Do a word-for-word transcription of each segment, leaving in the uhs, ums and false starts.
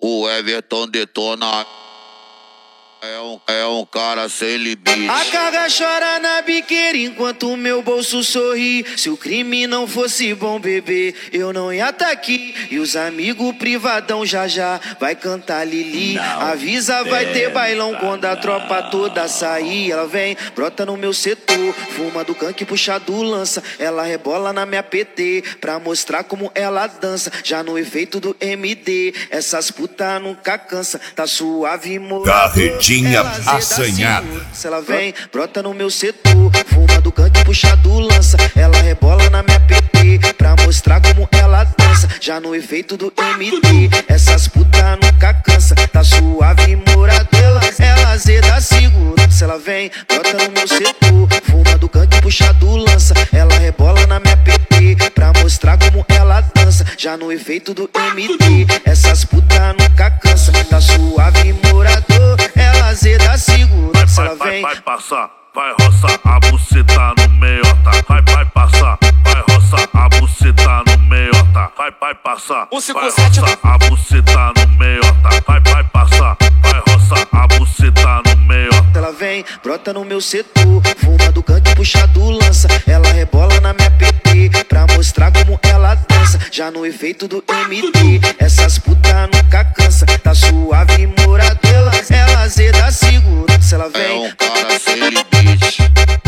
O Everton detona. É um, é um cara sem limite. A carga chora na biqueira enquanto o meu bolso sorri. Se o crime não fosse bom, bebê, eu não ia tá aqui. E os amigos privadão já já vai cantar Lili. Não Avisa, vai ter bailão quando a tropa toda sair. Ela vem, brota no meu setor, fuma do canque, puxa do lança. Ela rebola na minha P T pra mostrar como ela dança. Já no efeito do M D, essas puta nunca cansa. Tá suave, morador. Carretinha assanhada. Se ela vem, brota no meu setor, fuma do canque, puxa do lança. Ela rebola na minha P T pra mostrar como ela dança. Já no efeito do M D, essas puta nunca cansa. Tá suave, morador. Ela zeda segura. Se ela vem, brota no meu setor, fuma do canque, puxa do lança. Ela rebola na minha P T pra mostrar como ela dança. Já no efeito do M D, essas puta nunca cansa. Tá suave, morador. Ela zeda segura. Se ela vem, vai passar, vai roçar a buceta no meiota. Vai, vai passar, vai roçar a buceta no meiota. Vai, vai passar, vai roçar a buceta no meiota. Vai, vai passar, vai roçar a buceta no meiota. Ela vem, brota no meu setor, fuma do canque, puxa do lança. Ela rebola na minha P T pra mostrar como ela dança. Já no efeito do M D, essas puta nunca cansa. Tá suave, morador. Ela zeda segura. Se ela vem, é um cara sem limite.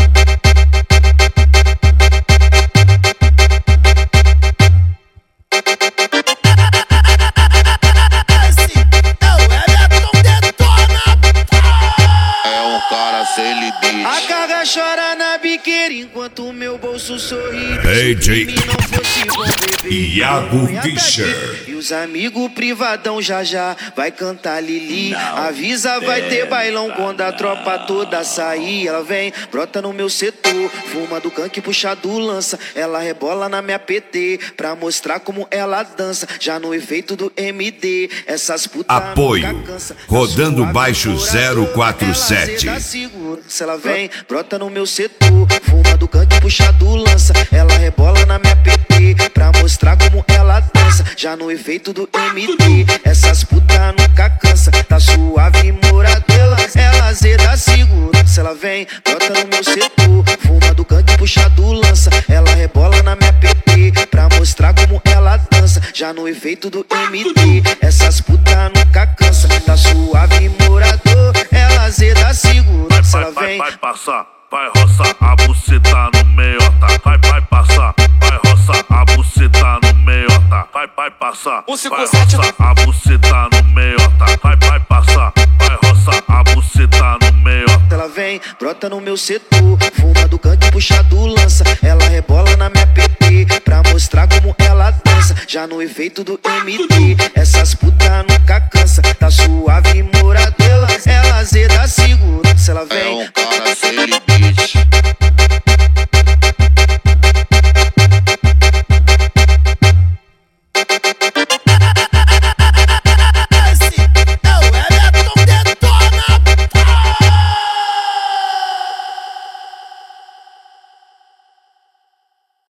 É um cara sem limite. A carga chora na biqueira enquanto o meu bolso sorri. D J Se não fosse bom, bebê, Iago Fischer. E os amigos privadão já já vai cantar Lili. Avisa, vai ter bailão quando a tropa toda sair. Ela vem, brota no meu setor, fuma do canque, puxa do lança. Ela rebola na minha P T pra mostrar como ela dança. Já no efeito do M D, essas putas Apoio nunca cansa. Rodando Baixo zero quatro sete. Se ela vem, brota no meu setor, fuma do canque, puxa do lança. Ela rebola na minha P T pra mostrar como ela dança. Já no efeito do M D, essas puta nunca cansa. Tá suave, morador. Ela zeda segura. Se ela vem, brota no meu setor, fuma do canque, puxa do lança. Ela rebola na minha P T pra mostrar como ela dança. Já no efeito do M D, essas puta nunca cansa. Tá suave, morador. Ela zeda segura. Se ela vem, vai passar, vai roçar a buceta no meiota. Vai, vai passar, vai roçar a buceta no meiota. Vai, vai passar, vai roçar a buceta no meiota. Vai, vai passar, vai roçar a buceta no meiota. ela vem, brota no meu setor, fuma do canque, puxa do lança. Ela rebola na minha P T pra mostrar como ela dança. Já no efeito do M D, essas puta nunca cansa. Tá suave, morador. Ela zeda segura. Se ela vem, é um cara sem limite.